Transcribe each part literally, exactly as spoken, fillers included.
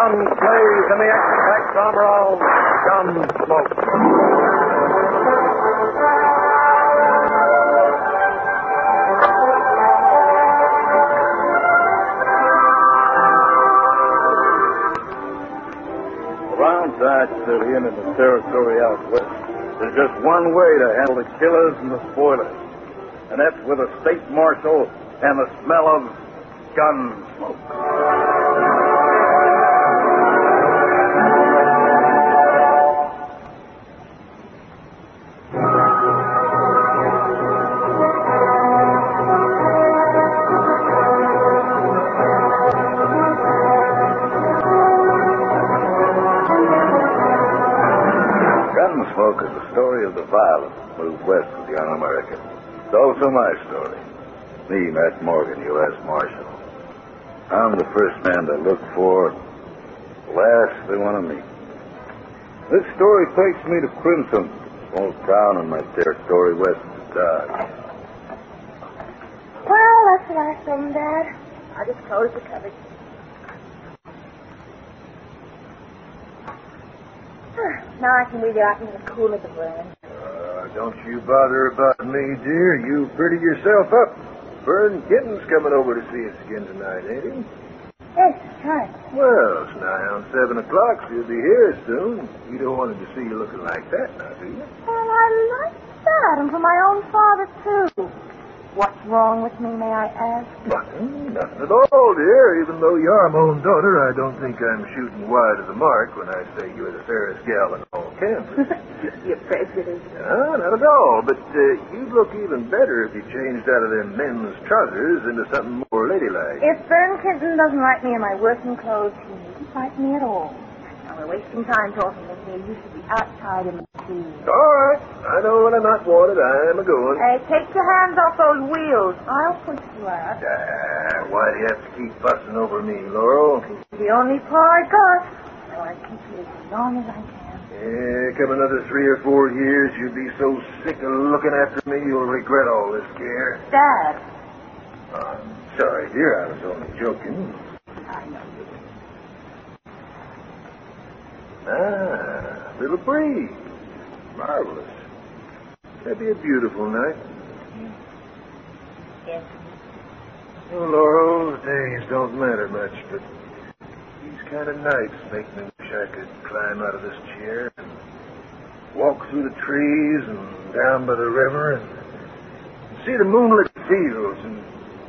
Gunsmoke plays in the action-packed drama of Gunsmoke. Around Dodge City and in the territory out west, there's just one way to handle the killers and the spoilers, and that's with a state marshal and the smell of gun smoke. Gunsmoke is the story of the violence that moved west with young America. It's also my story. Me, Matt Morgan, U S Marshal. I'm the first man to look for, last they want to meet. This story takes me to Crimson, small town in my territory west of Dodge. Well, that's the last of them, Dad. I'll just close the cupboard. Now I can read you out into the cool of the burn. Uh, don't you bother about me, dear. You pretty yourself up. Vern Kitten's coming over to see us again tonight, ain't he? Yes, that's right. Well, it's nigh on seven o'clock, so he'll be here soon. You don't want him to see you looking like that now, do you? Well, I like that, and for my own father, too. What's wrong with me, may I ask? Nothing, nothing at all, dear. Even though you're my own daughter, I don't think I'm shooting wide of the mark when I say you're the fairest gal in all Kansas. You're prejudiced. No, not at all. But uh, you'd look even better if you changed out of them men's trousers into something more ladylike. If Vern Kenton doesn't like me in my working clothes, he needn't like me at all. Now, we're wasting time talking with me. You should be outside in the field. All right. I know when I'm not wanted, I'm a-going. Hey, take your hands off those wheels. I'll push you out. Ah, why do you have to keep fussing over me, Laurel? It's the only paw I got. I want to keep you as long as I can. Yeah, come another three or four years, you'll be so sick of looking after me, you'll regret all this care. Dad. Oh, I'm sorry, dear. I was only joking. I know you. Ah, little breeze. Marvelous. That'd be a beautiful night. Yes. Oh, Laurel, the days don't matter much, but these kind of nights make me wish I could climb out of this chair and walk through the trees and down by the river and see the moonlit fields and...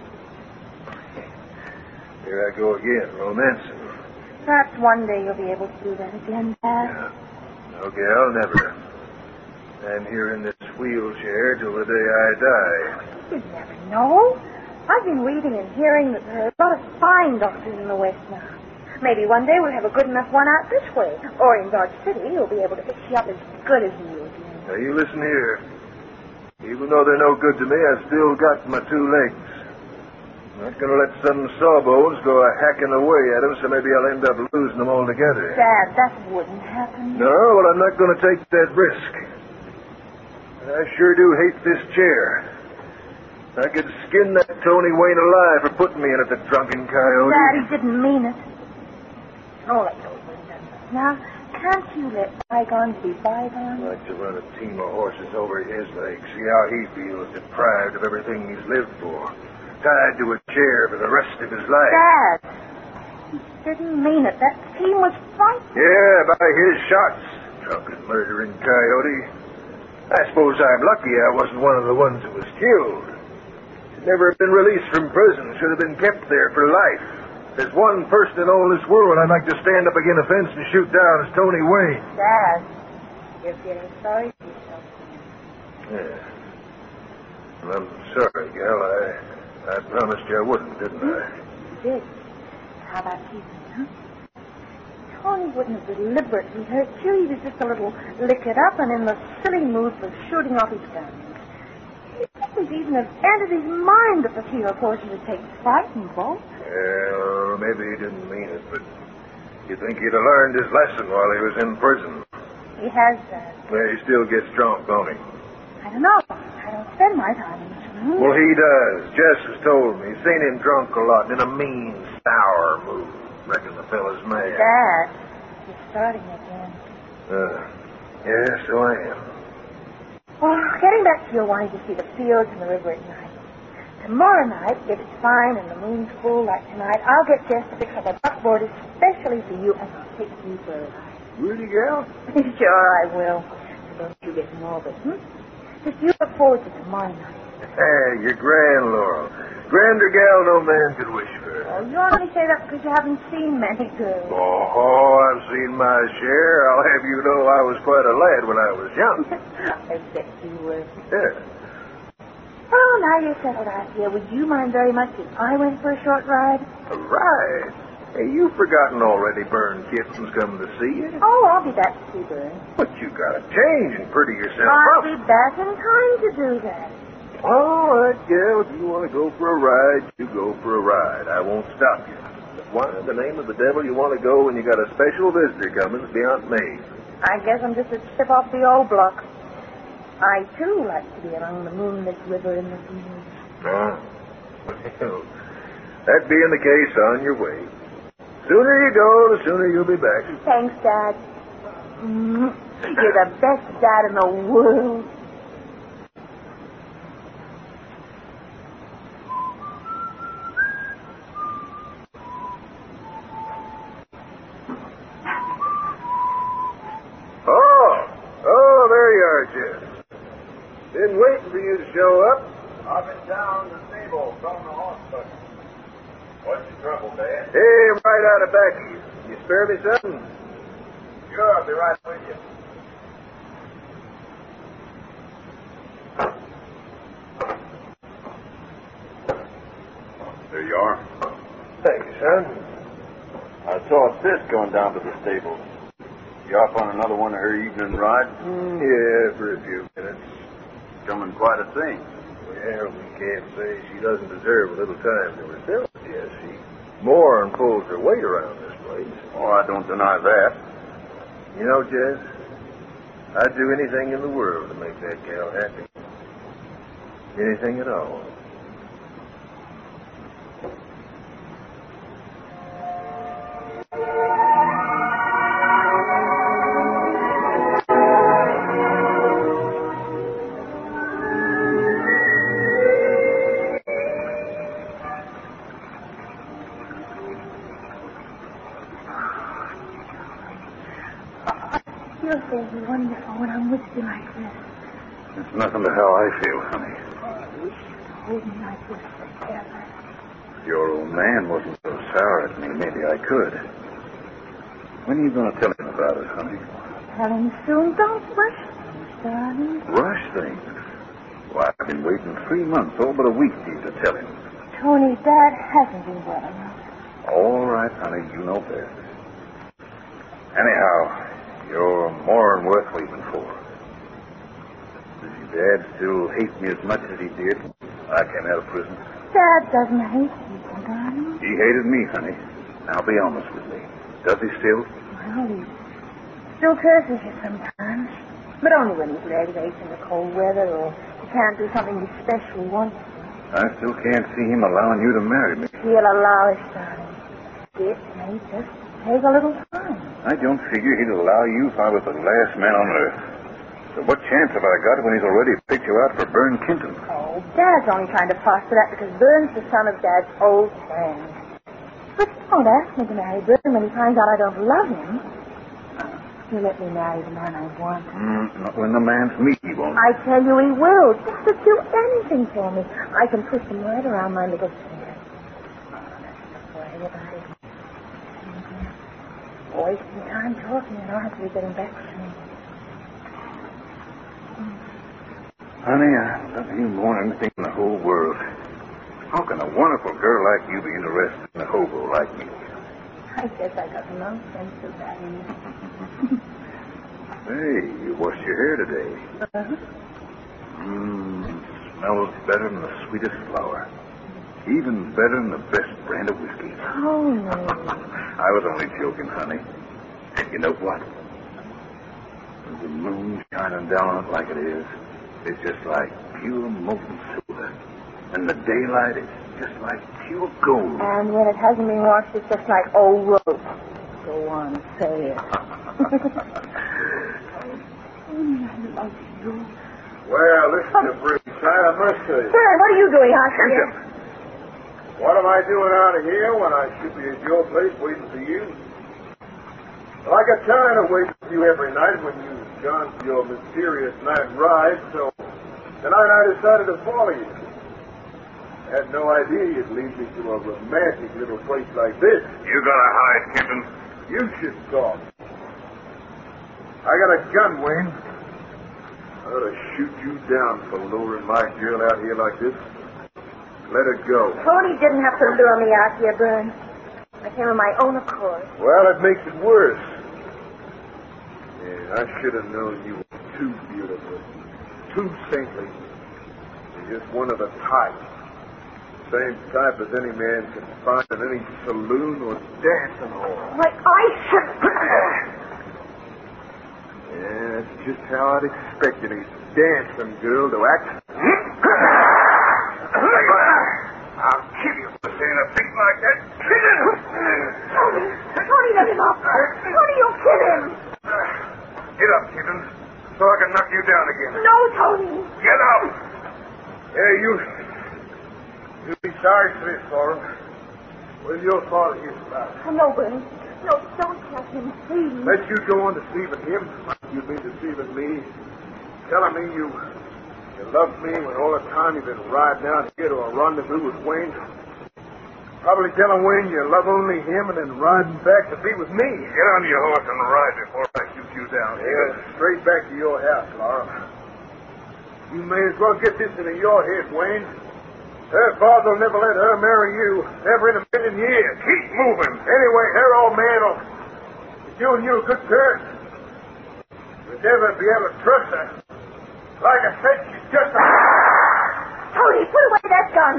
Here I go again, romancing. Perhaps one day you'll be able to do that again, Dad. Yeah. No, gal, never. I'm here in this wheelchair till the day I die. You never know. I've been reading and hearing that there are a lot of fine doctors in the West now. Maybe one day we'll have a good enough one out this way. Or in Dodge City, you'll be able to fix you up as good as new again. Now, you listen here. Even though they're no good to me, I've still got my two legs. I'm not going to let some sawbones go a hacking away at them, so maybe I'll end up losing them altogether. Dad, that wouldn't happen. No, well, I'm not going to take that risk. I sure do hate this chair. I could skin that Tony Wayne alive for putting me in it, the drunken coyote. Dad, he didn't mean it. All I told you is now, can't you let bygones be bygones? I'd like to run a team of horses over his legs, see how he feels deprived of everything he's lived for. Tied to a chair for the rest of his life. Dad, he didn't mean it. That team was frightened. Yeah, by his shots, drunken murdering coyote. I suppose I'm lucky I wasn't one of the ones who was killed. Should never have been released from prison. Should have been kept there for life. There's one person in all this world I'd like to stand up against a fence and shoot down as Tony Wayne. Dad, you're feeling sorry for yourself. Yeah. Well, I'm sorry, gal. I... I promised you I wouldn't, didn't I? You did. How about you, huh? Tony wouldn't have deliberately hurt you. He was just a little liquored up and in the silly mood for shooting off his gun. It wouldn't even have entered his mind that the field horses would take fright and bolt. Well, maybe he didn't mean it, but you think he'd have learned his lesson while he was in prison? He has that. Well, he still gets drunk, don't he? I don't know. I don't spend my time in this room. Well, he does. Jess has told me. He's seen him drunk a lot, in a mean, sour mood. Reckon the fella's mad. Dad, you're starting again. Uh, yeah, so I am. Well, getting back to your wanting to see the fields and the river at night. Tomorrow night, if it's fine and the moon's full like tonight, I'll get Jess to fix up a buckboard especially for you, and I'll take you for a ride. Really, gal? Sure I will. So don't you get morbid, hmm? Just you look forward to tomorrow night. Hey, you're grand, Laurel. Grander gal no man could wish for. Oh, you only say that because you haven't seen many girls. Oh, I've seen my share. I'll have you know I was quite a lad when I was young. I bet you were. Yeah. Well, now you're settled out here. Would you mind very much if I went for a short ride? A ride? Hey, you've forgotten already Bern Kitten's coming to see you. Oh, I'll be back to see Bern. But you gotta change and pretty yourself I'll up. be back in time to do that. All right, gal, if you want to go for a ride, you go for a ride. I won't stop you. But why in the name of the devil you want to go when you got a special visitor coming is beyond me. I guess I'm just a chip off the old block. I, too, like to be along the moonlit river in the fields. Ah, well, that being the case, on your way. Sooner you go, the sooner you'll be back. Thanks, Dad. Mm, you're the best dad in the world. Oh, oh, there you are, Jess. Been waiting for you to show up. I've been down the stable from the hospital. What's the trouble, Dad? Hey, I'm right out of back of you. You spare me something? Sure, I'll be right with you. There you are. Thank you, son. I saw Sis going down to the stable. You off on another one of her evening rides? Mm, yeah, for a few minutes. Coming quite a thing. Well, we can't say she doesn't deserve a little time to herself, yes. She more than pulls her weight around this place. Oh, I don't deny that. You know, Jess, I'd do anything in the world to make that gal happy. Anything at all. You're very wonderful when I'm with you like this. It's nothing to how I feel, honey. I wish you could hold me like this forever. If your old man wasn't so sour at me, maybe I could. When are you going to tell him about it, honey? Tell him soon. Don't rush things, darling. Rush things? Why, I've been waiting three months, all but a week for you to tell him. Tony, Dad hasn't been well enough. All right, honey, you know best. Anyhow, you're more than worth waiting for. Does your dad still hate me as much as he did when I came out of prison? Dad doesn't hate people, darling. He hated me, honey. Now be honest with me. Does he still? Well, he still curses you sometimes. But only when he's red late in the cold weather or he can't do something he especially wants to. I still can't see him allowing you to marry me. He'll allow us, darling. It may just take a little time. I don't figure he'd allow you if I was the last man on earth. So what chance have I got when he's already picked you out for Bern Kenton? Oh, Dad's only trying to foster that because Bern's the son of Dad's old friend. But don't ask me to marry Bern when he finds out I don't love him. He'll let me marry the man I want. Mm, not when the man's me, he won't. I tell you he will. Just to do anything for me. I can twist him right around my little finger. Oh, that's the way about it. Wasting time talking and I'll have to be getting back to me. Honey, I love you more than anything in the whole world. How can a wonderful girl like you be interested in a hobo like me? I guess I got no sense of value. Hey, you washed your hair today. Uh-huh. Mmm, smells better than the sweetest flower. Even better than the best brand of whiskey. Oh, no. I was only joking, honey. You know what? With the moon shining down on it like it is, it's just like pure molten silver. And the daylight is just like pure gold. And when it hasn't been washed, it's just like old rope. Go on, say it. Well, listen to Bruce. I must say. Sir, what are you doing out here? What am I doing out of here when I should be at your place waiting for you? Well, I got tired of waiting for you every night when you gone for your mysterious night ride, so tonight I decided to follow you. I had no idea you'd lead me to a romantic little place like this. You gotta hide, Kenton. You should talk. I got a gun, Wayne. I ought to shoot you down for luring my girl out here like this. Let her go. Tony didn't have to lure me out here, Burns. I came of my own accord. Well, it makes it worse. Yeah, I should have known you were too beautiful, too saintly. You're just one of the type. Same type as any man can find in any saloon or dancing hall. Why, I should... Yeah, that's just how I'd expect any dancing girl to act. I'll kill you for saying a thing like that. Tony, Tony, let him up. Tony, you'll kill him. Get up, Keaton, so I can knock you down again. No, Tony. Get up! Yeah, you... You'll be sorry for this, Laura. Where's your father here about? Oh, no, Burns. No, don't tell him, please. Let you go on deceiving him like you've been deceiving me. Telling me you... You loved me when all the time you've been riding out here to a rendezvous with Wayne. Probably telling Wayne you love only him and then riding back to be with me. Get on your horse and ride before I shoot you down Yeah, here. straight back to your house, Laura. You may as well get this into your head, Wayne. Her father will never let her marry you. Never in a million years. Keep moving. Anyway, her old man will be doing you a good turn. You'll never be able to trust her. Like I said, she's just a... Tony, put away that gun.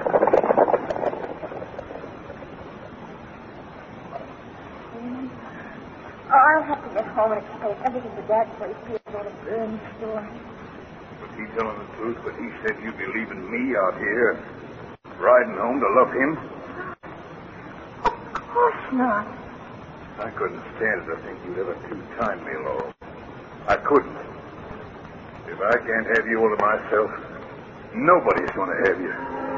Oh, I'll have to get home and explain everything to Dad before he sees me at Burns' store. Was he telling the truth when he said you'd be leaving me out here, riding home to love him? Of course not. I couldn't stand to think you'd ever two-time me, Laurel. I couldn't. If I can't have you all to myself, nobody's going to have you.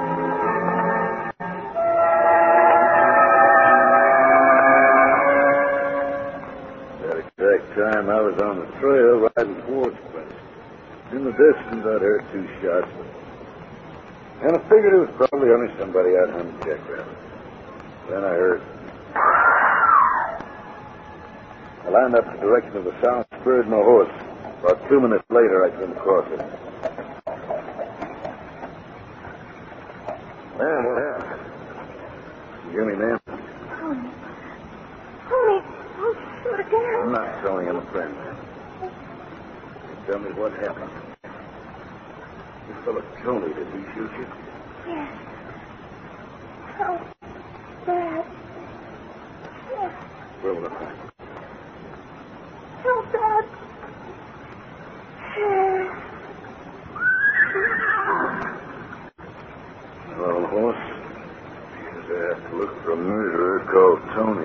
That exact time I was on the trail riding towards Quincy. In the distance, I'd heard two shots. And I figured it was probably only somebody out hunting jackrabbits. Then I heard... I lined up in the direction of the sound, spurred my horse. About two minutes later, I came across it. Well, well. You hear me, ma'am? Tony. Tony, don't shoot again. I'm not telling him a friend, ma'am. Tell me what happened. This fellow Tony, did he shoot you? Yes. Oh, Dad. Yes. Well, look, I... Oh, Dad. Well, horse, seems I have to look for a murderer called Tony.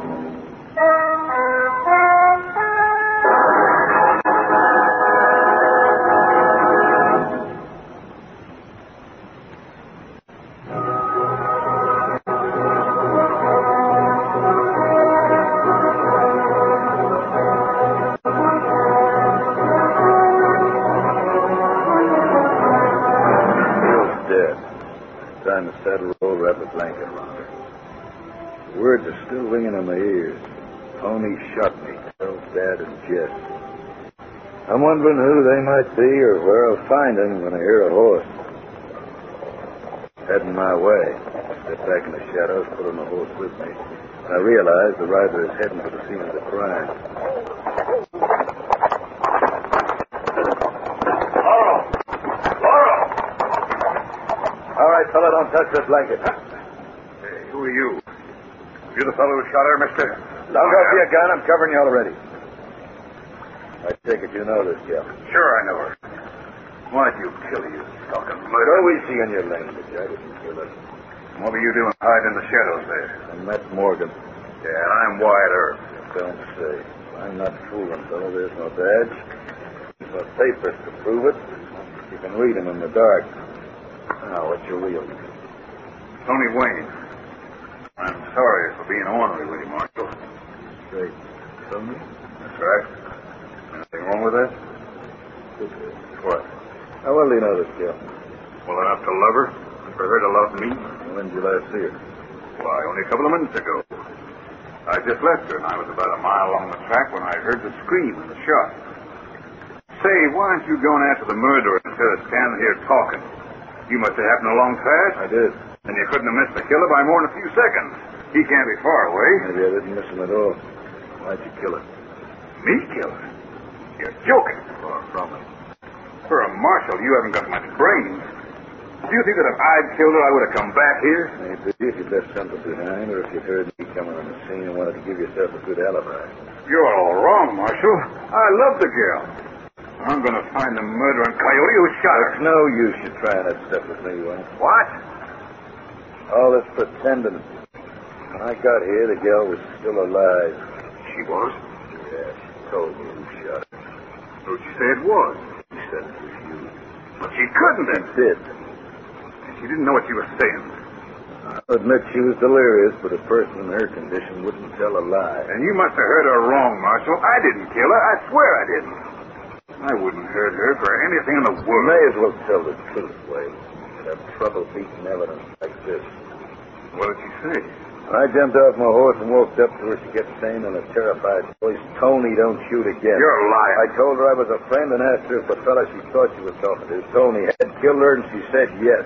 Time to saddle roll, wrap a blanket around her. The words are still ringing in my ears. Tony shot me, tells Dad and Jess. I'm wondering who they might be or where I'll find them when I hear a horse. Heading my way. Step back in the shadows, put on the horse with me. I realize the rider is heading for the scene of the crime. All right, fella, don't touch that blanket. Hey, who are you? You the fellow who shot her, mister? Don't go for your gun. I'm covering you already. I take it you know this gal. Sure I know her. Why'd you kill her, you stalking Go murderer? easy on your language. I didn't kill her. What were you doing hiding in the shadows there? I'm Matt Morgan. Yeah, and I'm Wyatt Earp. Don't say. I'm not fooling, fellow. There's no badge. There's no papers to prove it. You can read them in the dark. Now, what's your real name? Tony Wayne. I'm sorry for being ornery with you, Marshal. Straight. Tony? That's right. Anything wrong with that? What? How well do you know this girl? Well enough to love her, and for her to love me? When did you last see her? Why, only a couple of minutes ago. I just left her, and I was about a mile along the track when I heard the scream and the shot. Say, why aren't you going after the murderer instead of standing here talking? You must have happened along fast. I did. And you couldn't have missed the killer by more than a few seconds. He can't be far away. Maybe I didn't miss him at all. Why'd you kill her? Me kill her? You're joking. Far from it. For a marshal, you haven't got much brains. Do you think that if I'd killed her, I would have come back here? Maybe if you'd left something behind, or if you heard me coming on the scene and wanted to give yourself a good alibi. You're all wrong, Marshal. I love the girl. I'm going to find the murdering coyote who shot her. It's no use you trying that stuff with me, Wayne. What? All this pretending. When I got here, the girl was still alive. She was? Yeah, she told me who shot her. Who'd you say it was? She said it was you. But she couldn't have. She did. She didn't know what she was saying. I'll admit she was delirious, but a person in her condition wouldn't tell a lie. And you must have heard her wrong, Marshal. I didn't kill her. I swear I didn't. I wouldn't hurt her for anything in the You world. may as well tell the truth, Wade. You'd have trouble beating evidence like this. What did she say? I jumped off my horse and walked up to her. She kept saying in a terrified voice, "Tony, don't shoot again." You're lying. I told her I was a friend and asked her if the fella she thought she was talking to, Tony, had killed her, and she said yes.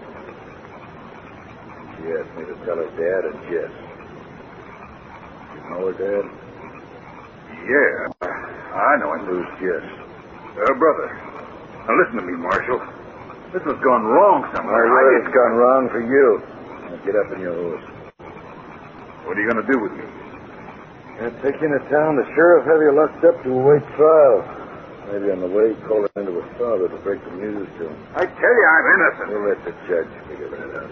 She asked me to tell her dad and Jess. You know her dad? Yeah, I know him. Who's Jess? Her brother. Now listen to me, Marshal. This has gone wrong somewhere. Well, I it's didn't... gone wrong for you. Now get up in your horse. What are you going to do with me? I'll take you into town. The sheriff have you locked up to await trial. Maybe on the way, call it into his father to break the news to him. I tell you, I'm innocent. We'll let the judge figure that out.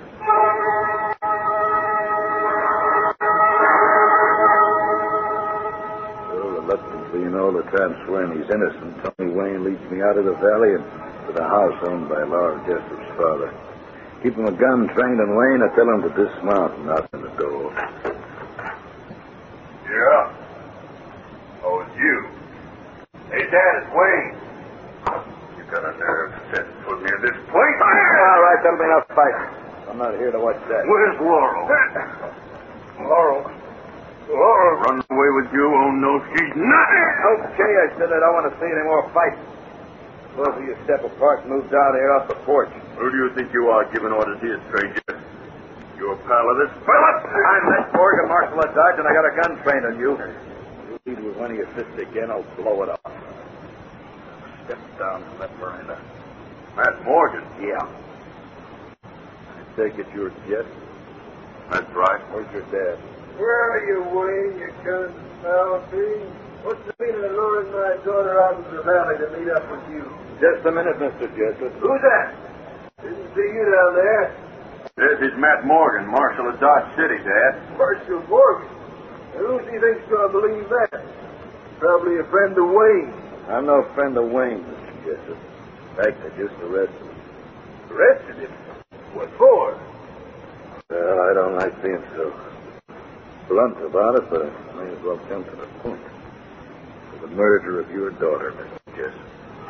Well, reluctantly, you know, the time swearing he's innocent, Tony Wayne leads me out of the valley and to the house owned by Laura Jessup's father. Keep him a gun trained on Wayne. I tell him to dismount and knock on the door. Yeah. Oh, it's you. Hey, Dad, it's Wayne. You got a nerve to set foot near this place? All right, that'll be enough fighting. I'm not here to watch that. Where's Laurel? Laurel. Laurel run away with you? Oh, no, she's not. Okay, I said I don't want to see any more fighting. Both of you step apart and move down here off the porch. Who do you think you are giving orders here, stranger? You're a pal of this fella? I'm Matt Morgan, Marshal of Dodge, and I got a gun trained on you. You lead with one of your fists again, I'll blow it off. Step down from that veranda. Matt Morgan? Yeah. I take it you're Jess? That's right. Where's your dad? Where are you, Wayne, you gun-foul thing? What's the meaning of luring my daughter out into the valley to meet up with you? Just a minute, Mister Jessup. Who's that? Didn't see you down there. This is Matt Morgan, Marshal of Dodge City, Dad. Marshal Morgan. Who do you think's going to believe that? Probably a friend of Wayne. I'm no friend of Wayne, Mister Jessup. In fact, I just arrested him. Arrested him? What for? Well, I don't like being so blunt about it, but I may as well come to the point. For the murder of your daughter, Mister Jessup.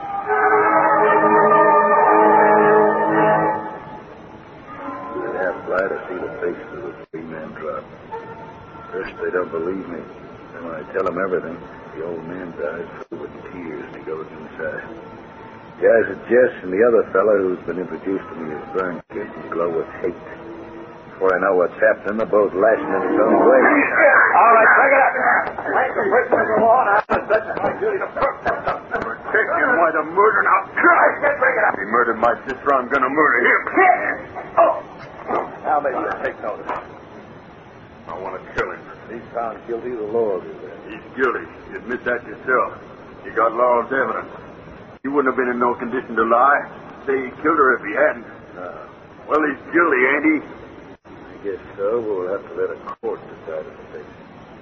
In half light, I see the faces of the three men drop. First, they don't believe me. Then when I tell them everything, the old man dies filled with tears and he goes inside. The eyes of Jess and the other fellow who's been introduced to me as Vern Kid glow with hate. Before I know what's happening, they're both lashing in his own way. All right, break it up. Like the prisoner of the law, now that's my duty to protect them. Take him by the murder now. Try. Break it up. He murdered my sister. I'm going to murder him. Oh. Now maybe you'll take notice. I want to kill him. He's found guilty, the law will do that. He's guilty. You admit that yourself. You got Laurel's evidence. He wouldn't have been in no condition to lie. Say he killed her if he hadn't. No. Well, he's guilty, ain't he? guess so, but we'll have to let a court decide the case.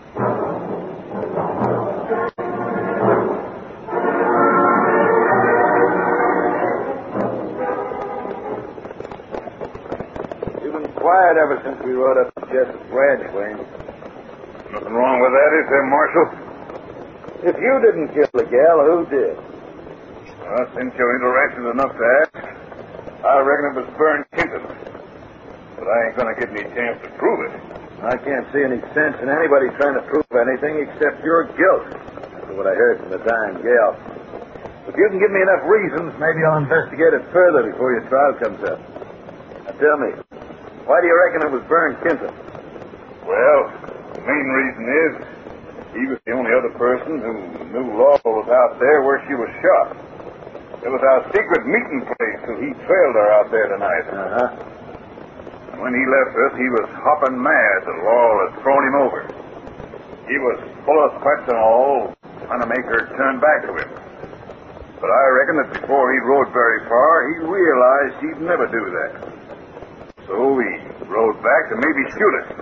You've been quiet ever since we rode up to Jessup's ranch, Wayne. Nothing wrong with that, is there, Marshal? If you didn't kill the gal, who did? Well, since you're interested enough to ask, I reckon it was Vern Kenton. But I ain't going to get any chance to prove it. I can't see any sense in anybody trying to prove anything except your guilt. That's what I heard from the dying gal. If you can give me enough reasons, maybe I'll investigate it further before your trial comes up. Now tell me, why do you reckon it was Vern Kenton? Well, the main reason is he was the only other person who knew Laurel was out there where she was shot. It was our secret meeting place, so he trailed her out there tonight. Uh-huh. When he left us, he was hopping mad that Laurel had thrown him over. He was full of threats and all, trying to make her turn back to him. But I reckon that before he rode very far, he realized he'd never do that. So he rode back to maybe shoot us.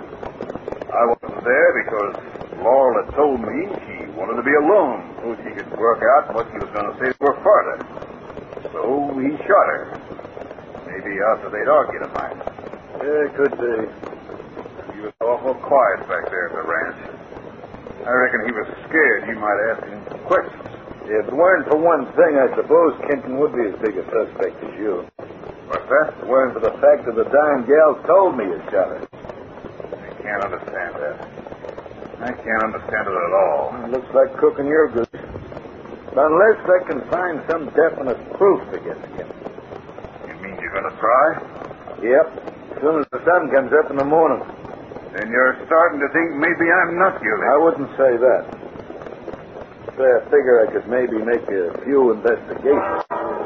I wasn't there because Laurel had told me she wanted to be alone so she could work out what she was going to say to her father. So he shot her. Maybe after they'd argued a mite. Yeah, could be. He was awful quiet back there at the ranch. I reckon he was scared you might ask him some questions. If it weren't for one thing, I suppose Kenton would be as big a suspect as you. What's that? If it weren't for the fact that the dying gal told me you shot her. I can't understand that. I can't understand it at all. It looks like cooking your goose. But unless I can find some definite proof against him. You mean you're going to try? Yep. As soon as the sun comes up in the morning. Then you're starting to think maybe I'm not guilty. I wouldn't say that. Say I figure I could maybe make a few investigations.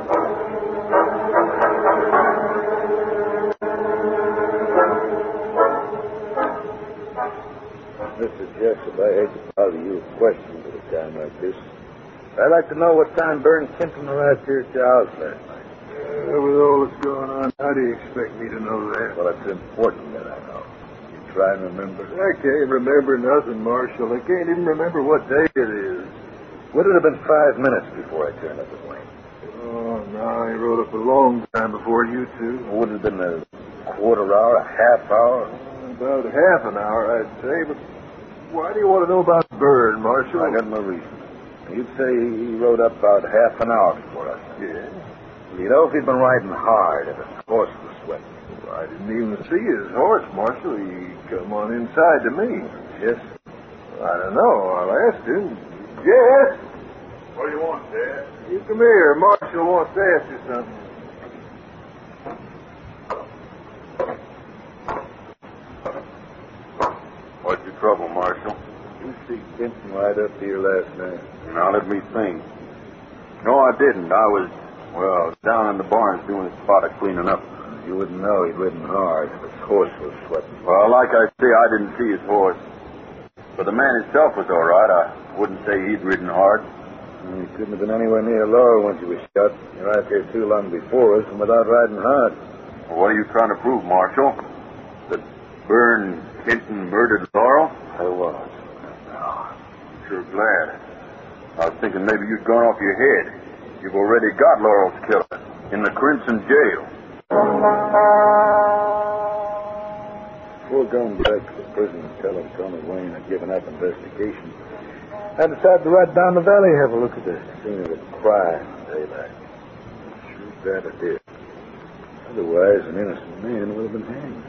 Mister Jessup, I hate to bother you with questions at a time like this. I'd like to know what time Vern Kenton arrived here at your house last night. Uh, with all that's going on, how do you expect me to know that? Well, it's important that I know. You try and remember. I can't remember nothing, Marshal. I can't even remember what day it is. Would it have been five minutes before I turned up at Wayne? Oh, no, I rode up a long time before you two. Would it have been a quarter hour, a half hour? About half an hour, I'd say, but why do you want to know about Vern, Marshal? I got my reason. You'd say he rode up about half an hour before us. Yeah. You know, if he'd been riding hard and his horse was sweating. I didn't even see his horse, Marshal. He come on inside to me. Yes? I don't know. I'll ask him. Yes? What do you want, Dad? You come here. Marshal wants to ask you something. What's your trouble, Marshal? You see Kenton ride up here last night? Now, let me think. No, I didn't. I was, well, down in the barns doing a spot of cleaning up. You wouldn't know he'd ridden hard if his horse was sweating. Well, like I say, I didn't see his horse. But the man himself was all right. I wouldn't say he'd ridden hard. He couldn't have been anywhere near Laurel when she was shot. He arrived here too long before us and without riding hard. Well, what are you trying to prove, Marshal? That Vern Kenton murdered Laurel? I was. Sure glad. I was thinking maybe you'd gone off your head. You've already got Laurel's killer in the Crimson jail. Before going back to the prison and telling Tony Wayne I'd given up investigation, I decided to ride down the valley and have a look at the scene of the crime in daylight. Sure glad I did. Otherwise, an innocent man would have been hanged.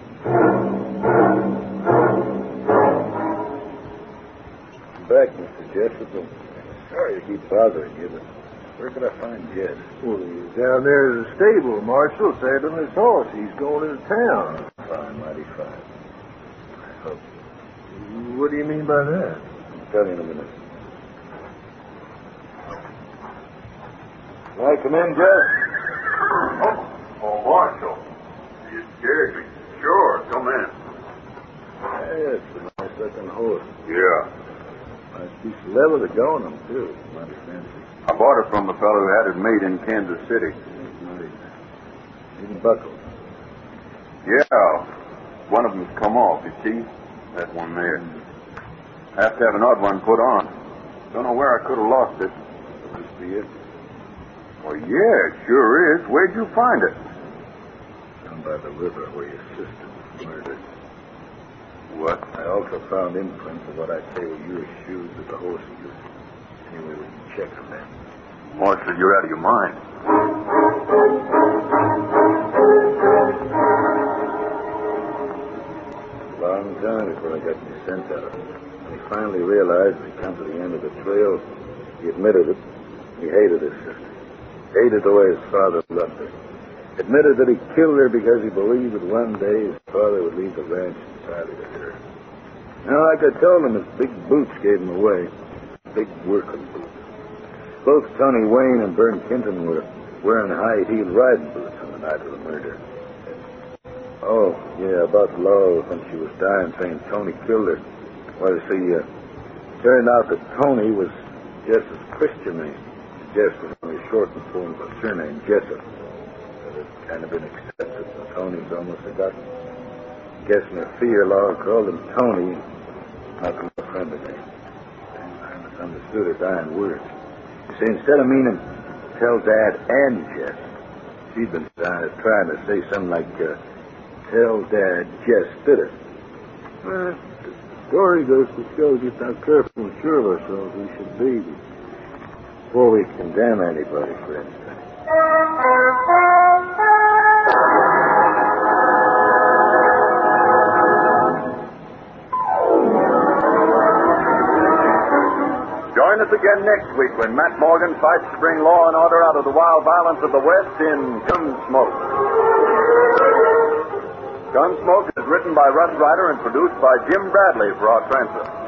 I'm back, Mister Jessup. I'm sorry to keep bothering you, but where could I find Jess? Well, he's down there at the stable, Marshal, saddling his horse. He's going into town. Fine, mighty fine. I hope. What do you mean by that? I'll tell you in a minute. Can I come in, Jess? Oh, oh, Marshal. You scared me. Sure, come in. Yeah, it's a nice looking horse. Yeah. Nice piece of leather to go on him, too. Mighty fancy. I bought it from the fellow who had it made in Kansas City. Nice. Even buckled. Yeah. one of them's come off, you see? That one there. Have to have an odd one put on. Don't know where I could have lost it. Could this be it? Well, yeah, it sure is. Where'd you find it? Down by the river where your sister was murdered. What? I also found imprints of what I say were your shoes that the horse used. Anyway, we can check them then. Marshal, you're out of your mind. A long time before I got any sense out of him. When he finally realized that he'd come to the end of the trail, he admitted it. He hated his sister. Hated the way his father loved her. Admitted that he killed her because he believed that one day his father would leave the ranch entirely to her. Now, like I told him, his big boots gave him away. Big working boots. Both Tony Wayne and Bern Kenton were wearing high-heeled riding boots on the night of the murder. Oh, yeah, about Laurel when she was dying, saying Tony killed her. Well, you see, uh, turned out that Tony was Jess's Christian name. Jess was only a shortened form of her surname, Jessup. It's kind of been accepted, but Tony's almost forgotten. Guessing her fear, Laura called him Tony, not a friend of his. I misunderstood her dying words. You see, instead of meaning tell Dad and Jess, she'd been trying to, trying to say something like, uh, tell Dad Jess did it. Well, the story goes to show just how careful and sure of ourselves we should be before we condemn anybody for anything. Join us again next week when Matt Morgan fights to bring law and order out of the wild violence of the West in Gunsmoke. Gunsmoke is written by Russ Ryder and produced by Jim Bradley for our transfer.